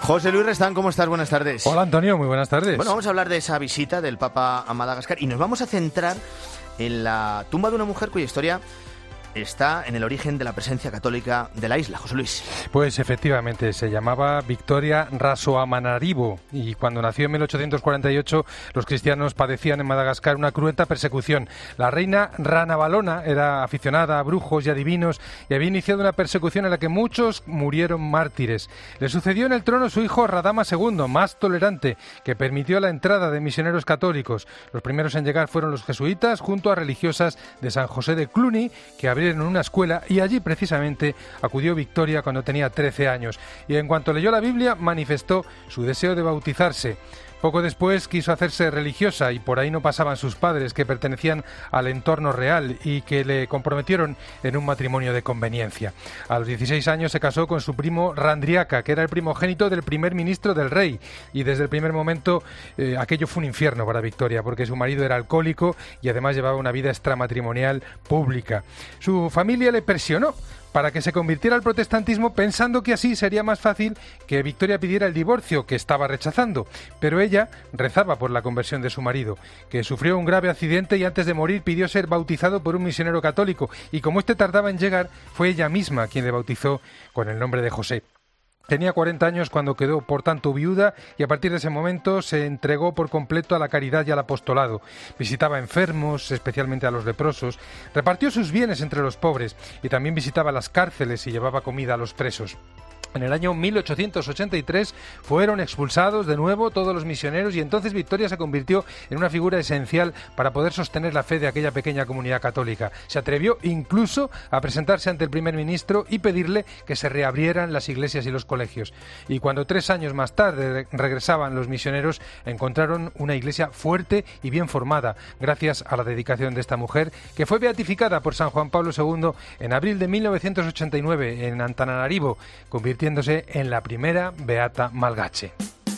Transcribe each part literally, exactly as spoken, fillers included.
José Luis Restán, ¿cómo estás? Buenas tardes. Hola, Antonio, muy buenas tardes. Bueno, vamos a hablar de esa visita del Papa a Madagascar y nos vamos a centrar en la tumba de una mujer cuya historia está en el origen de la presencia católica de la isla. José Luis. Pues efectivamente, se llamaba Victoria Rasoamanarribo y cuando nació en mil ochocientos cuarenta y ocho los cristianos padecían en Madagascar una cruenta persecución. La reina Ranavalona era aficionada a brujos y adivinos y había iniciado una persecución en la que muchos murieron mártires. Le sucedió en el trono su hijo Radama segundo, más tolerante, que permitió la entrada de misioneros católicos. Los primeros en llegar fueron los jesuitas junto a religiosas de San José de Cluny, que abrieron en una escuela, y allí precisamente acudió Victoria cuando tenía trece años y en cuanto leyó la Biblia manifestó su deseo de bautizarse. Poco después quiso hacerse religiosa y por ahí no pasaban sus padres, que pertenecían al entorno real y que le comprometieron en un matrimonio de conveniencia. A los dieciséis años se casó con su primo Randriaka, que era el primogénito del primer ministro del rey, y desde el primer momento eh, aquello fue un infierno para Victoria, porque su marido era alcohólico y además llevaba una vida extramatrimonial pública. Su familia le presionó para que se convirtiera al protestantismo, pensando que así sería más fácil que Victoria pidiera el divorcio, que estaba rechazando. Pero ella rezaba por la conversión de su marido, que sufrió un grave accidente y antes de morir pidió ser bautizado por un misionero católico, y como este tardaba en llegar, fue ella misma quien le bautizó con el nombre de José. Tenía cuarenta años cuando quedó, por tanto, viuda y a partir de ese momento se entregó por completo a la caridad y al apostolado. Visitaba enfermos, especialmente a los leprosos, repartió sus bienes entre los pobres y también visitaba las cárceles y llevaba comida a los presos. En el año mil ochocientos ochenta y tres fueron expulsados de nuevo todos los misioneros y entonces Victoria se convirtió en una figura esencial para poder sostener la fe de aquella pequeña comunidad católica. Se atrevió incluso a presentarse ante el primer ministro y pedirle que se reabrieran las iglesias y los colegios. Y cuando tres años más tarde regresaban los misioneros, encontraron una iglesia fuerte y bien formada, gracias a la dedicación de esta mujer, que fue beatificada por San Juan Pablo segundo en abril de mil novecientos ochenta y nueve en Antananarivo, convirtiéndose en la primera beata malgache.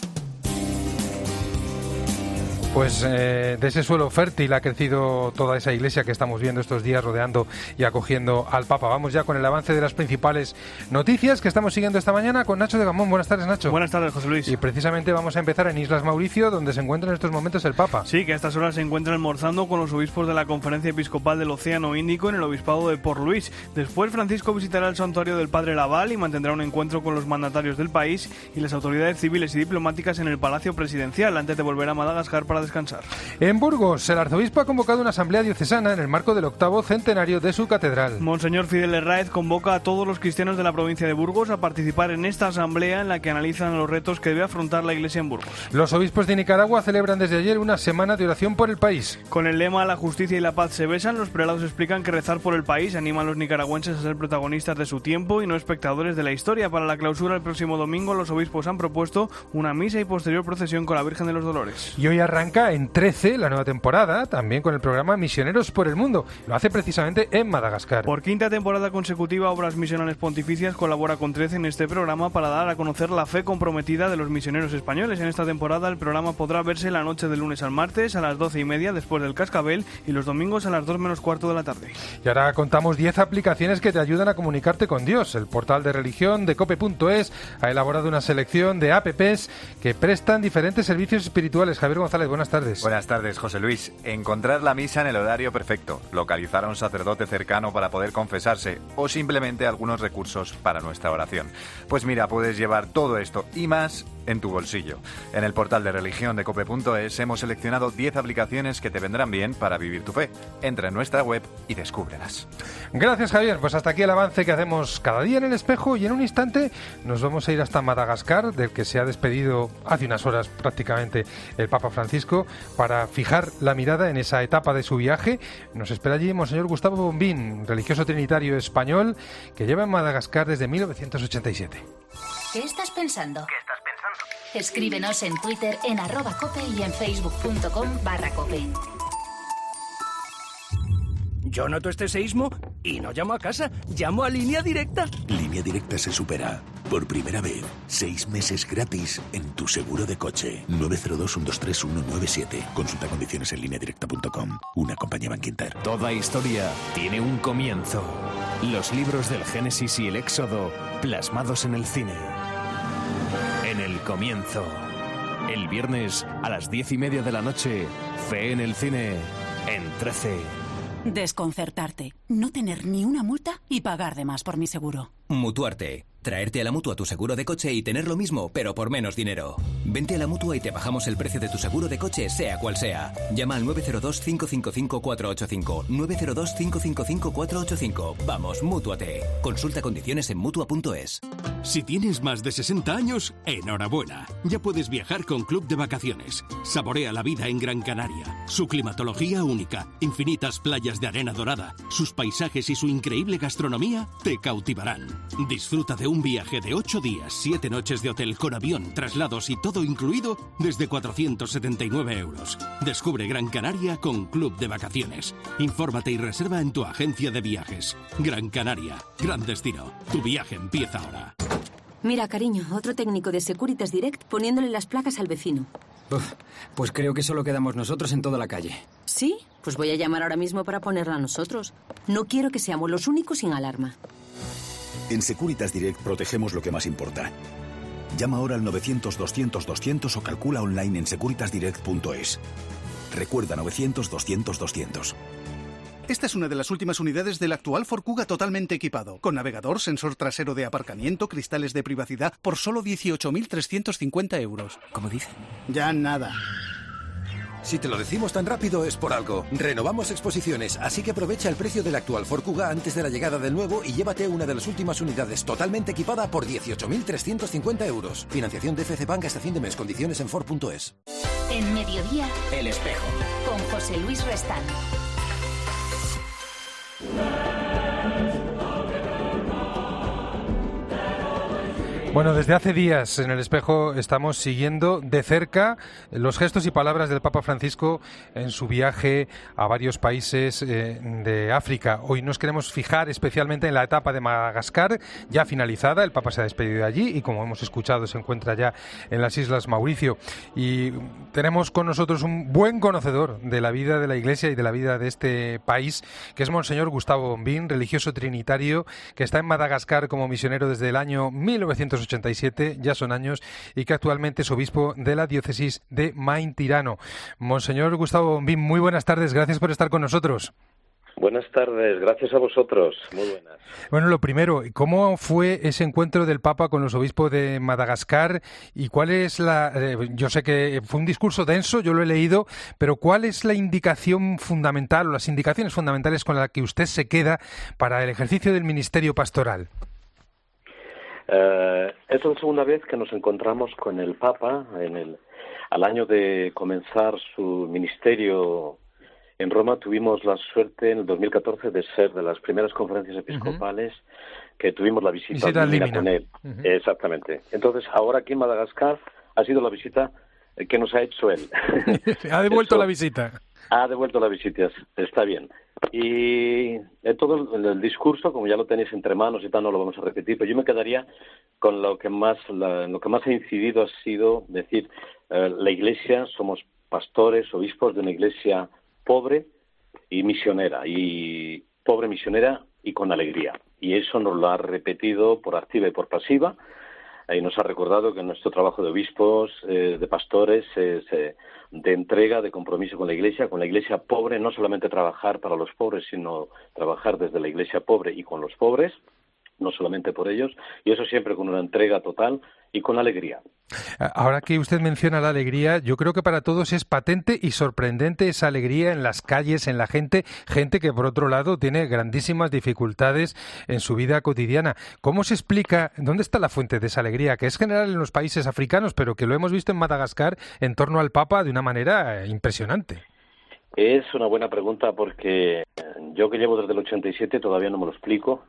Pues eh, de ese suelo fértil ha crecido toda esa iglesia que estamos viendo estos días rodeando y acogiendo al Papa. Vamos ya con el avance de las principales noticias que estamos siguiendo esta mañana con Nacho de Gamón. Buenas tardes, Nacho. Buenas tardes, José Luis. Y precisamente vamos a empezar en Islas Mauricio, donde se encuentra en estos momentos el Papa. Sí, que a estas horas se encuentra almorzando con los obispos de la Conferencia Episcopal del Océano Índico en el Obispado de Port Louis. Después, Francisco visitará el santuario del Padre Laval y mantendrá un encuentro con los mandatarios del país y las autoridades civiles y diplomáticas en el Palacio Presidencial, antes de volver a Madagascar para descansar. En Burgos, el arzobispo ha convocado una asamblea diocesana en el marco del octavo centenario de su catedral. Monseñor Fidel Herráez convoca a todos los cristianos de la provincia de Burgos a participar en esta asamblea en la que analizan los retos que debe afrontar la Iglesia en Burgos. Los obispos de Nicaragua celebran desde ayer una semana de oración por el país. Con el lema "La justicia y la paz se besan", los prelados explican que rezar por el país anima a los nicaragüenses a ser protagonistas de su tiempo y no espectadores de la historia. Para la clausura el próximo domingo, los obispos han propuesto una misa y posterior procesión con la Virgen de los Dolores. Y hoy arranca en trece la nueva temporada, también con el programa Misioneros por el Mundo. Lo hace precisamente en Madagascar. Por quinta temporada consecutiva, Obras Misionales Pontificias colabora con trece en este programa para dar a conocer la fe comprometida de los misioneros españoles. En esta temporada el programa podrá verse la noche del lunes al martes a las doce y media después del Cascabel y los domingos a las dos menos cuarto de la tarde. Y ahora contamos diez aplicaciones que te ayudan a comunicarte con Dios. El portal de religión de cope punto es ha elaborado una selección de apps que prestan diferentes servicios espirituales. Javier González, buenas tardes. Buenas tardes, José Luis. Encontrar la misa en el horario perfecto, localizar a un sacerdote cercano para poder confesarse o simplemente algunos recursos para nuestra oración. Pues mira, puedes llevar todo esto y más en tu bolsillo. En el portal de religión de cope punto es hemos seleccionado diez aplicaciones que te vendrán bien para vivir tu fe. Entra en nuestra web y descúbrelas. Gracias, Javier. Pues hasta aquí el avance que hacemos cada día en El Espejo y en un instante nos vamos a ir hasta Madagascar, del que se ha despedido hace unas horas prácticamente el Papa Francisco, para fijar la mirada en esa etapa de su viaje. Nos espera allí Monseñor Gustavo Bombín, religioso trinitario español que lleva en Madagascar desde mil novecientos ochenta y siete. ¿Qué estás pensando? ¿Qué estás pensando? Escríbenos en Twitter en arroba cope y en facebook punto com barra cope. Yo noto este seísmo y no llamo a casa, llamo a Línea Directa. Línea Directa se supera. Por primera vez, seis meses gratis en tu seguro de coche. nueve cero dos, uno dos tres, uno nueve siete. Consulta condiciones en línea directa punto com. Una compañía Bankinter. Toda historia tiene un comienzo. Los libros del Génesis y el Éxodo plasmados en el cine. en el comienzo. El viernes a las diez y media de la noche, Fe en el cine, en trece. Desconcertarte, no tener ni una multa y pagar de más por mi seguro. Mutuarte. Traerte a la Mutua tu seguro de coche y tener lo mismo, pero por menos dinero. Vente a la Mutua y te bajamos el precio de tu seguro de coche, sea cual sea. Llama al nueve cero dos, cinco cinco cinco, cuatro ocho cinco. nueve cero dos, cinco cinco cinco, cuatro ocho cinco. Vamos, Mútuate. Consulta condiciones en Mutua punto es. Si tienes más de sesenta años, enhorabuena. Ya puedes viajar con Club de Vacaciones. Saborea la vida en Gran Canaria. Su climatología única, infinitas playas de arena dorada, sus paisajes y su increíble gastronomía te cautivarán. Disfruta de un viaje de ocho días, siete noches de hotel con avión, traslados y todo incluido desde cuatrocientos setenta y nueve euros. Descubre Gran Canaria con Club de Vacaciones. Infórmate y reserva en tu agencia de viajes. Gran Canaria, gran destino. Tu viaje empieza ahora. Mira, cariño, otro técnico de Securitas Direct poniéndole las placas al vecino. Uf, pues creo que solo quedamos nosotros en toda la calle. ¿Sí? Pues voy a llamar ahora mismo para ponerla a nosotros. No quiero que seamos los únicos sin alarma. En Securitas Direct protegemos lo que más importa. Llama ahora al novecientos, doscientos, doscientos o calcula online en securitas direct punto es. Recuerda novecientos, doscientos, doscientos. Esta es una de las últimas unidades del actual Ford Kuga totalmente equipado, con navegador, sensor trasero de aparcamiento, cristales de privacidad, por solo dieciocho mil trescientos cincuenta euros. ¿Cómo dice? Ya nada. Si te lo decimos tan rápido es por algo. Renovamos exposiciones, así que aprovecha el precio del actual Ford Kuga antes de la llegada del nuevo y llévate una de las últimas unidades totalmente equipada por dieciocho mil trescientos cincuenta euros. Financiación de F C Bank hasta fin de mes. Condiciones en Ford punto es. En Mediodía, El Espejo. con José Luis Restán. Bueno, desde hace días en El Espejo estamos siguiendo de cerca los gestos y palabras del Papa Francisco en su viaje a varios países eh, de África. Hoy nos queremos fijar especialmente en la etapa de Madagascar, ya finalizada. El Papa se ha despedido de allí y, como hemos escuchado, se encuentra ya en las Islas Mauricio. Y tenemos con nosotros un buen conocedor de la vida de la Iglesia y de la vida de este país, que es Monseñor Gustavo Bombín, religioso trinitario, que está en Madagascar como misionero desde el año mil novecientos ochenta y siete, ya son años, y que actualmente es obispo de la diócesis de Main-Tirano. Monseñor Gustavo Bombín, muy buenas tardes, gracias por estar con nosotros. Buenas tardes, gracias a vosotros, muy buenas. Bueno, lo primero, ¿cómo fue ese encuentro del Papa con los obispos de Madagascar? Y cuál es la... Eh, yo sé que fue un discurso denso, yo lo he leído, pero ¿cuál es la indicación fundamental o las indicaciones fundamentales con las que usted se queda para el ejercicio del ministerio pastoral? Uh, es la segunda vez que nos encontramos con el Papa en el, al año de comenzar su ministerio en Roma. Tuvimos la suerte en el dos mil catorce de ser de las primeras conferencias episcopales uh-huh. que tuvimos la visita, visita Limina con él. Uh-huh. Exactamente. Entonces, ahora aquí en Madagascar ha sido la visita que nos ha hecho él. Ha devuelto Eso, la visita. Ha devuelto la visita, está bien. Y en todo el, el discurso, como ya lo tenéis entre manos y tal, no lo vamos a repetir, pero yo me quedaría con lo que más la, lo que más ha incidido ha sido decir, eh, la Iglesia, somos pastores, obispos de una Iglesia pobre y misionera, y pobre misionera y con alegría. Y eso nos lo ha repetido por activa y por pasiva, y nos ha recordado que nuestro trabajo de obispos, eh, de pastores, es eh, de entrega, de compromiso con la Iglesia, con la Iglesia pobre, no solamente trabajar para los pobres, sino trabajar desde la Iglesia pobre y con los pobres, no solamente por ellos, y eso siempre con una entrega total y con alegría. Ahora que usted menciona la alegría, yo creo que para todos es patente y sorprendente esa alegría en las calles, en la gente, gente que por otro lado tiene grandísimas dificultades en su vida cotidiana. ¿Cómo se explica, dónde está la fuente de esa alegría, que es general en los países africanos, pero que lo hemos visto en Madagascar en torno al Papa de una manera impresionante? Es una buena pregunta porque yo que llevo desde el ochenta y siete todavía no me lo explico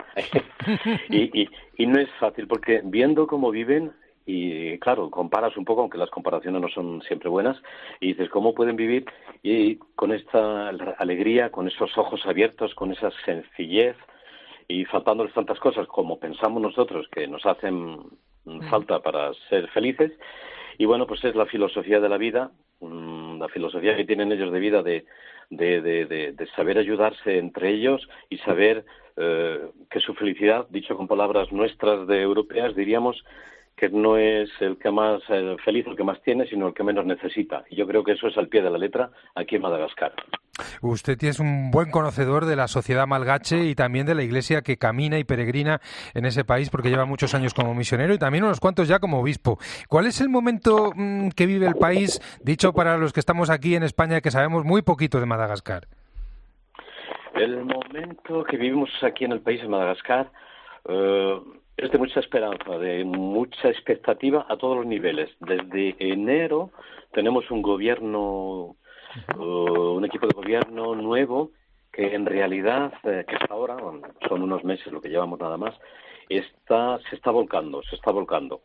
y, y, y no es fácil porque viendo cómo viven, y claro, comparas un poco, aunque las comparaciones no son siempre buenas, y dices, ¿cómo pueden vivir? Y con esta alegría, con esos ojos abiertos, con esa sencillez, y faltándoles tantas cosas como pensamos nosotros que nos hacen falta para ser felices. Y bueno, pues es la filosofía de la vida, la filosofía que tienen ellos de vida de, de, de, de, de saber ayudarse entre ellos y saber eh, que su felicidad, dicho con palabras nuestras de europeas, diríamos que no es el que más eh, feliz, el que más tiene, sino el que menos necesita. Y yo creo que eso es al pie de la letra aquí en Madagascar. Usted es un buen conocedor de la sociedad malgache y también de la iglesia que camina y peregrina en ese país, porque lleva muchos años como misionero y también unos cuantos ya como obispo. ¿Cuál es el momento mmm, que vive el país, dicho para los que estamos aquí en España, que sabemos muy poquito de Madagascar? El momento que vivimos aquí en el país de Madagascar eh, es de mucha esperanza, de mucha expectativa a todos los niveles. Desde enero tenemos un gobierno, uh, un equipo de gobierno nuevo que en realidad, eh, que hasta ahora, bueno, son unos meses lo que llevamos nada más, está se está volcando, se está volcando.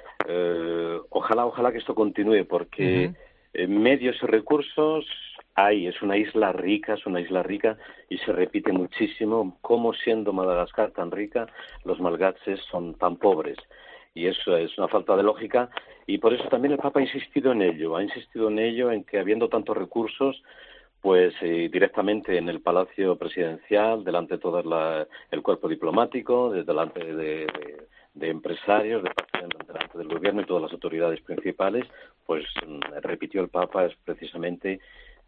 Eh, ojalá, ojalá que esto continúe, porque uh-huh. eh, medios y recursos hay, es una isla rica, es una isla rica y se repite muchísimo cómo siendo Madagascar tan rica, los malgaches son tan pobres. Y eso es una falta de lógica y por eso también el Papa ha insistido en ello, ha insistido en ello, en que habiendo tantos recursos, pues eh, directamente en el Palacio Presidencial, delante de todo la, el cuerpo diplomático, de, delante de, de, de empresarios, de, delante del gobierno y todas las autoridades principales, pues repitió el Papa es precisamente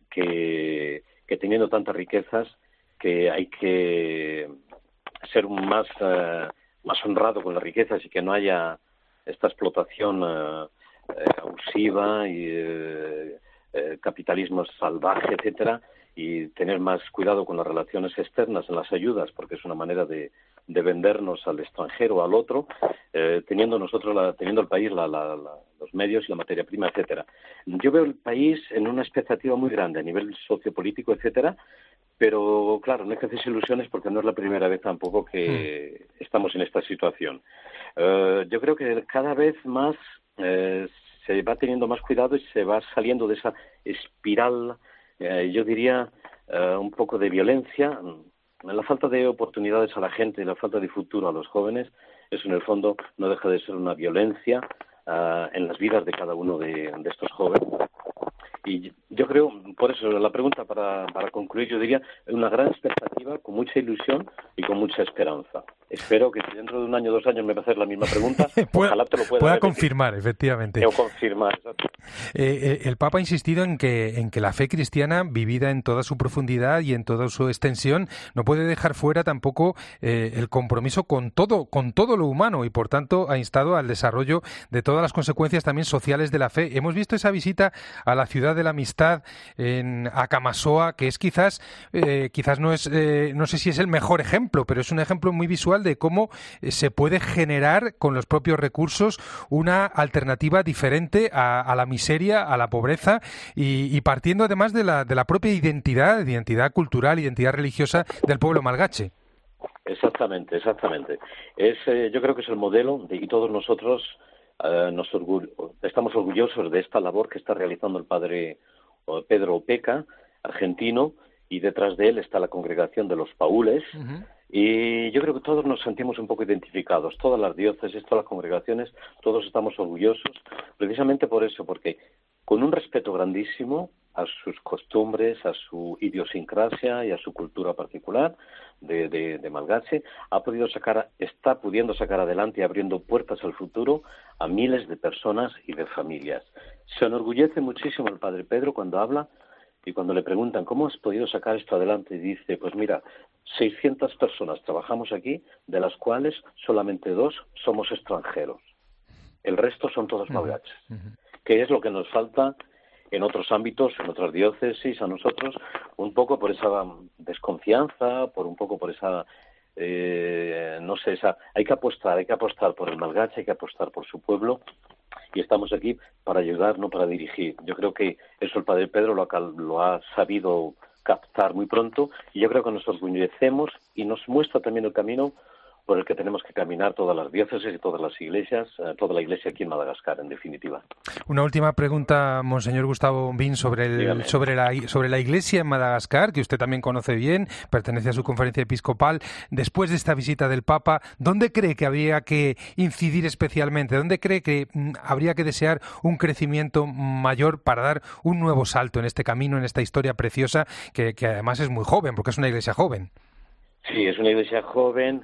Que, que teniendo tantas riquezas que hay que ser más uh, más honrado con las riquezas y que no haya esta explotación uh, uh, abusiva y uh, uh, capitalismo salvaje, etcétera, y tener más cuidado con las relaciones externas en las ayudas, porque es una manera de, de vendernos al extranjero, al otro, eh, teniendo nosotros, la, teniendo el país la, la, la, los medios y la materia prima, etcétera. Yo veo el país en una expectativa muy grande a nivel sociopolítico, etcétera, pero claro, no hay que hacerse ilusiones porque no es la primera vez tampoco que mm. estamos en esta situación. Uh, yo creo que cada vez más eh, se va teniendo más cuidado y se va saliendo de esa espiral, eh, yo diría, uh, un poco de violencia. La falta de oportunidades a la gente y la falta de futuro a los jóvenes, eso en el fondo no deja de ser una violencia uh, en las vidas de cada uno de, de estos jóvenes. Y yo creo, por eso la pregunta para, para concluir, yo diría, una gran expectativa, con mucha ilusión y con mucha esperanza. Espero que si dentro de un año o dos años me va a hacer la misma pregunta, pueda, ojalá te lo pueda, pueda confirmar, efectivamente. O confirmar, exacto. Eh, el Papa ha insistido en que, en que la fe cristiana, vivida en toda su profundidad y en toda su extensión, no puede dejar fuera tampoco eh, el compromiso con todo, con todo lo humano y, por tanto, ha instado al desarrollo de todas las consecuencias también sociales de la fe. Hemos visto esa visita a la ciudad de la amistad en Acamasoa, que es quizás, eh, quizás no es, eh, no sé si es el mejor ejemplo, pero es un ejemplo muy visual de cómo eh, se puede generar con los propios recursos una alternativa diferente a, a la miseria, a la pobreza y, y partiendo además de la, de la propia identidad, identidad cultural, identidad religiosa del pueblo malgache. Exactamente, exactamente. Es, eh, yo creo que es el modelo de, y todos nosotros Uh, nos orgull- estamos orgullosos de esta labor que está realizando el padre uh, Pedro Opeca, argentino, y detrás de él está la congregación de los Paules, uh-huh. y yo creo que todos nos sentimos un poco identificados, todas las diócesis, todas las congregaciones, todos estamos orgullosos, precisamente por eso, porque con un respeto grandísimo a sus costumbres, a su idiosincrasia y a su cultura particular de, de, de malgache, ha podido sacar, está pudiendo sacar adelante y abriendo puertas al futuro a miles de personas y de familias. Se enorgullece muchísimo el padre Pedro cuando habla y cuando le preguntan ¿cómo has podido sacar esto adelante? Y dice, pues mira, seiscientas personas trabajamos aquí, de las cuales solamente dos somos extranjeros. El resto son todos malgaches. Uh-huh. Que es lo que nos falta en otros ámbitos, en otras diócesis, a nosotros, un poco por esa desconfianza, por un poco por esa, eh, no sé, esa, hay que apostar, hay que apostar por el malgache, hay que apostar por su pueblo, y estamos aquí para ayudar, no para dirigir. Yo creo que eso el padre Pedro lo ha, lo ha sabido captar muy pronto, y yo creo que nos orgullecemos y nos muestra también el camino por el que tenemos que caminar todas las diócesis y todas las iglesias, eh, toda la iglesia aquí en Madagascar, en definitiva. Una última pregunta, monseñor Gustavo Bombín, sobre, el, sobre, la, sobre la iglesia en Madagascar, que usted también conoce bien, pertenece a su conferencia episcopal. Después de esta visita del Papa, ¿dónde cree que habría que incidir especialmente? ¿Dónde cree que mm, habría que desear un crecimiento mayor para dar un nuevo salto en este camino, en esta historia preciosa, que, que además es muy joven, porque es una iglesia joven? Sí, es una iglesia joven.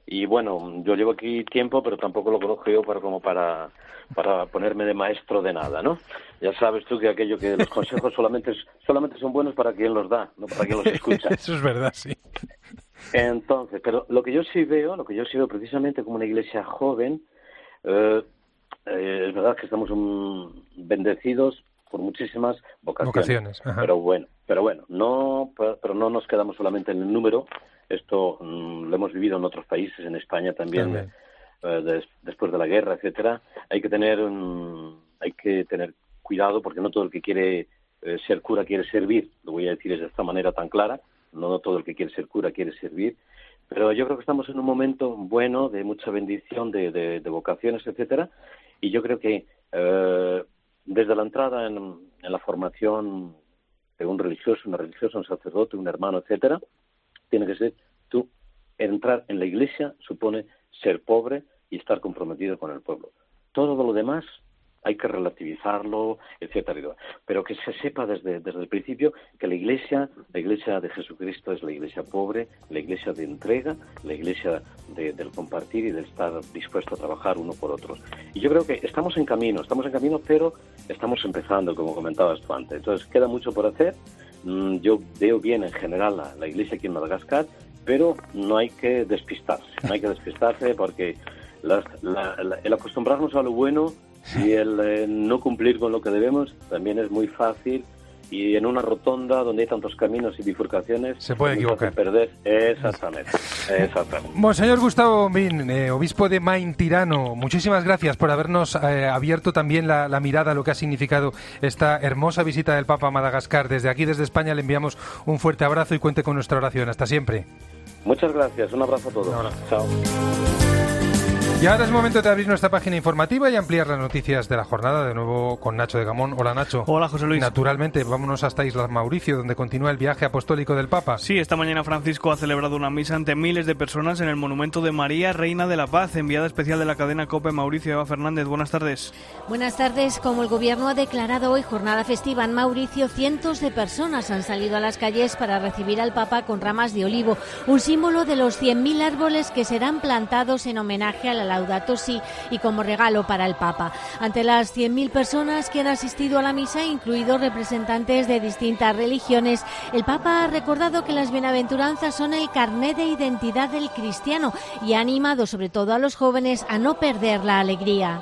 Y bueno, yo llevo aquí tiempo, pero tampoco lo conozco yo para como para, para ponerme de maestro de nada, ¿no? Ya sabes tú que aquello que los consejos solamente solamente son buenos para quien los da, no para quien los escucha. Eso es verdad, sí. Entonces, pero lo que yo sí veo, lo que yo sí veo precisamente como una iglesia joven, eh, eh, es verdad que estamos um, bendecidos por muchísimas vocaciones. Vocaciones, ajá. Pero bueno, pero bueno, no, pero no nos quedamos solamente en el número. Esto um, lo hemos vivido en otros países, en España también, también. Eh, des, después de la guerra, etcétera. Hay que tener, um, hay que tener cuidado porque no todo el que quiere eh, ser cura quiere servir. Lo voy a decir de esta manera tan clara. No, no todo el que quiere ser cura quiere servir. Pero yo creo que estamos en un momento bueno, de mucha bendición, de, de, de vocaciones, etcétera. Y yo creo que eh, desde la entrada en, en la formación de un religioso, una religiosa, un sacerdote, un hermano, etcétera, tiene que ser tú, entrar en la iglesia supone ser pobre y estar comprometido con el pueblo. Todo lo demás hay que relativizarlo, etcétera. Pero que se sepa desde, desde el principio que la iglesia, la iglesia de Jesucristo es la iglesia pobre, la iglesia de entrega, la iglesia de, del compartir y del estar dispuesto a trabajar uno por otros. Y yo creo que estamos en camino, estamos en camino, pero estamos empezando, como comentabas tú antes. Entonces queda mucho por hacer. Yo veo bien en general la, la iglesia aquí en Madagascar, pero no hay que despistarse, no hay que despistarse porque las, la, la, el acostumbrarnos a lo bueno y el eh, no cumplir con lo que debemos también es muy fácil, y en una rotonda donde hay tantos caminos y bifurcaciones se puede equivocar. Perder. Exactamente, exactamente. Monseñor Gustavo Bombín, eh, obispo de Main Tirano, muchísimas gracias por habernos eh, abierto también la, la mirada a lo que ha significado esta hermosa visita del Papa a Madagascar. Desde aquí, desde España, le enviamos un fuerte abrazo y cuente con nuestra oración. Hasta siempre. Muchas gracias, un abrazo a todos. Un abrazo. Chao. Y ahora es momento de abrir nuestra página informativa y ampliar las noticias de la jornada, de nuevo con Nacho de Gamón. Hola, Nacho. Hola, José Luis. Naturalmente, vámonos hasta Islas Mauricio, donde continúa el viaje apostólico del Papa. Sí, esta mañana Francisco ha celebrado una misa ante miles de personas en el monumento de María, Reina de la Paz, enviada especial de la cadena COPE. Mauricio, Eva Fernández, buenas tardes. Buenas tardes. Como el Gobierno ha declarado hoy jornada festiva en Mauricio, cientos de personas han salido a las calles para recibir al Papa con ramas de olivo, un símbolo de los cien mil árboles que serán plantados en homenaje a la Laudato Si y como regalo para el Papa. Ante las cien mil personas que han asistido a la misa, incluidos representantes de distintas religiones, el Papa ha recordado que las bienaventuranzas son el carné de identidad del cristiano y ha animado sobre todo a los jóvenes a no perder la alegría.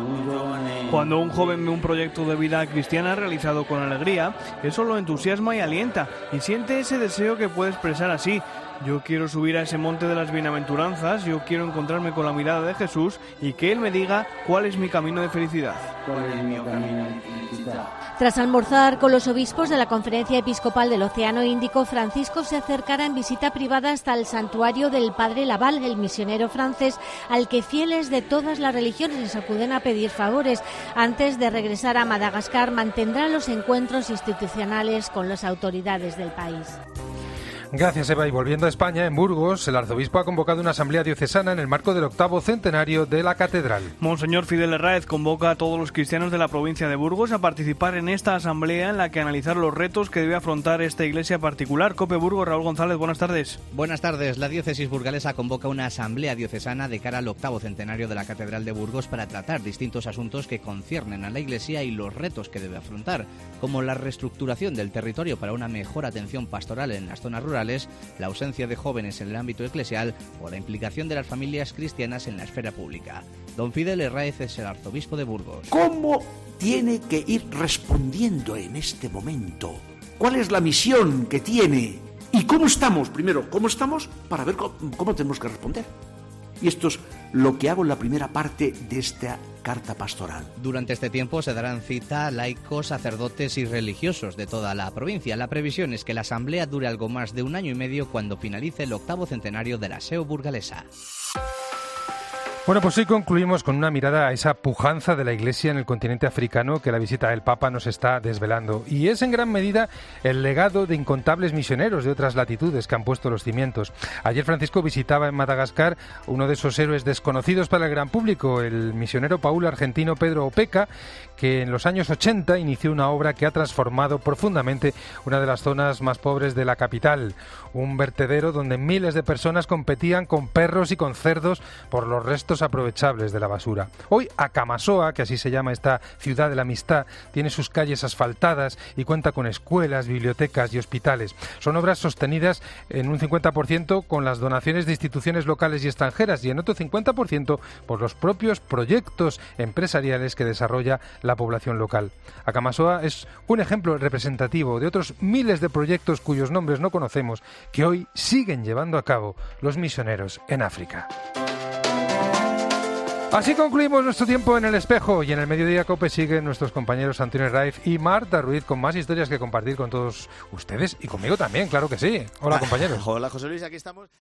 Cuando un joven ve un proyecto de vida cristiana realizado con alegría, eso lo entusiasma y alienta, y siente ese deseo que puede expresar así: yo quiero subir a ese monte de las bienaventuranzas, yo quiero encontrarme con la mirada de Jesús y que Él me diga cuál es mi camino de felicidad. ¿Cuál es mi camino de felicidad? Tras almorzar con los obispos de la Conferencia Episcopal del Océano Índico, Francisco se acercará en visita privada hasta el santuario del Padre Laval, el misionero francés, al que fieles de todas las religiones les acuden a pedir favores. Antes de regresar a Madagascar, mantendrá los encuentros institucionales con las autoridades del país. Gracias, Eva. Y volviendo a España, en Burgos, el arzobispo ha convocado una asamblea diocesana en el marco del octavo centenario de la catedral. Monseñor Fidel Herráez convoca a todos los cristianos de la provincia de Burgos a participar en esta asamblea en la que analizar los retos que debe afrontar esta iglesia particular. Cope Burgos, Raúl González, buenas tardes. Buenas tardes. La diócesis burgalesa convoca una asamblea diocesana de cara al octavo centenario de la catedral de Burgos para tratar distintos asuntos que conciernen a la iglesia y los retos que debe afrontar, como la reestructuración del territorio para una mejor atención pastoral en las zonas rurales, la ausencia de jóvenes en el ámbito eclesial o la implicación de las familias cristianas en la esfera pública. Don Fidel Herráez es el arzobispo de Burgos. ¿Cómo tiene que ir respondiendo en este momento? ¿Cuál es la misión que tiene? ¿Y cómo estamos? Primero, ¿cómo estamos? Para ver cómo, cómo tenemos que responder. Y esto es lo que hago en la primera parte de esta carta pastoral. Durante este tiempo se darán cita laicos, sacerdotes y religiosos de toda la provincia. La previsión es que la asamblea dure algo más de un año y medio cuando finalice el octavo centenario de la S E O burgalesa. Bueno, pues hoy concluimos con una mirada a esa pujanza de la Iglesia en el continente africano que la visita del Papa nos está desvelando. Y es en gran medida el legado de incontables misioneros de otras latitudes que han puesto los cimientos. Ayer Francisco visitaba en Madagascar uno de esos héroes desconocidos para el gran público, el misionero paulo argentino Pedro Opeka, que en los años ochenta inició una obra que ha transformado profundamente una de las zonas más pobres de la capital. Un vertedero donde miles de personas competían con perros y con cerdos por los restos aprovechables de la basura. Hoy Acamasoa, que así se llama esta ciudad de la amistad, tiene sus calles asfaltadas y cuenta con escuelas, bibliotecas y hospitales. Son obras sostenidas en un cincuenta por ciento con las donaciones de instituciones locales y extranjeras y en otro cincuenta por ciento por los propios proyectos empresariales que desarrolla la población local. Acamasoa es un ejemplo representativo de otros miles de proyectos cuyos nombres no conocemos que hoy siguen llevando a cabo los misioneros en África. Así concluimos nuestro tiempo en El Espejo y en el Mediodía COPE siguen nuestros compañeros Antonio Raiz y Marta Ruiz con más historias que compartir con todos ustedes y conmigo también, claro que sí. Hola, compañeros. Hola, José Luis, aquí estamos.